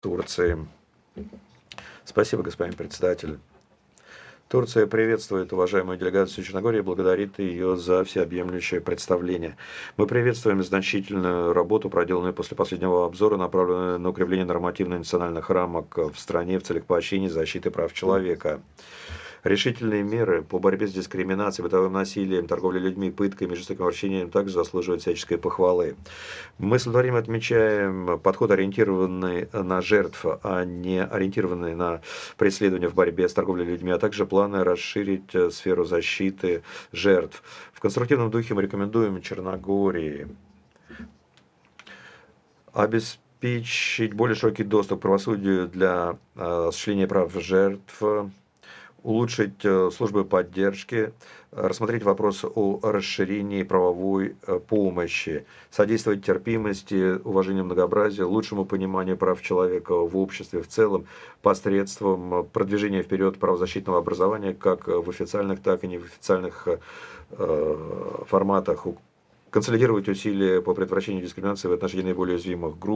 Турции. Спасибо, господин председатель. Турция приветствует уважаемую делегацию Черногории и благодарит ее за всеобъемлющее представление. Мы приветствуем значительную работу, проделанную после последнего обзора, направленную на укрепление нормативно-национальных рамок в стране в целях поощрения и защиты прав человека. Решительные меры по борьбе с дискриминацией, бытовым насилием, торговлей людьми, пытками, жестоким обращением также заслуживают всяческой похвалы. Мы с удовлетворением отмечаем подход, ориентированный на жертв, а не ориентированный на преследование в борьбе с торговлей людьми, а также планы расширить сферу защиты жертв. В конструктивном духе мы рекомендуем Черногории обеспечить более широкий доступ к правосудию для осуществления прав жертв, улучшить службы поддержки, рассмотреть вопрос о расширении правовой помощи, содействовать терпимости, уважению многообразия, лучшему пониманию прав человека в обществе в целом посредством продвижения вперед правозащитного образования как в официальных, так и неофициальных форматах, консолидировать усилия по предотвращению дискриминации в отношении наиболее уязвимых групп,